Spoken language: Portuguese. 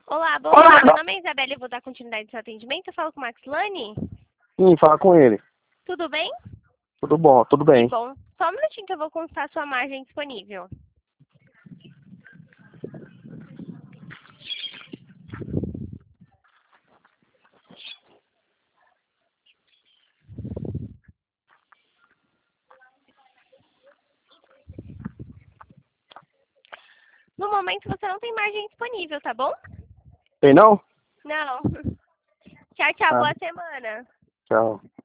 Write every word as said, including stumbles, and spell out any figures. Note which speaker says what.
Speaker 1: Olá, bom dia. Meu nome é Isabela e eu vou dar continuidade ao seu atendimento. Eu falo com o Maxlane.
Speaker 2: Sim, fala com ele.
Speaker 1: Tudo bem?
Speaker 2: Tudo bom, tudo
Speaker 1: Que
Speaker 2: bem.
Speaker 1: bom. Só um minutinho que eu vou consultar a sua margem disponível. No momento você não tem margem disponível, tá bom?
Speaker 2: Tem não?
Speaker 1: Não. Tchau, tchau.
Speaker 2: Ah,
Speaker 1: Boa semana.
Speaker 2: tchau.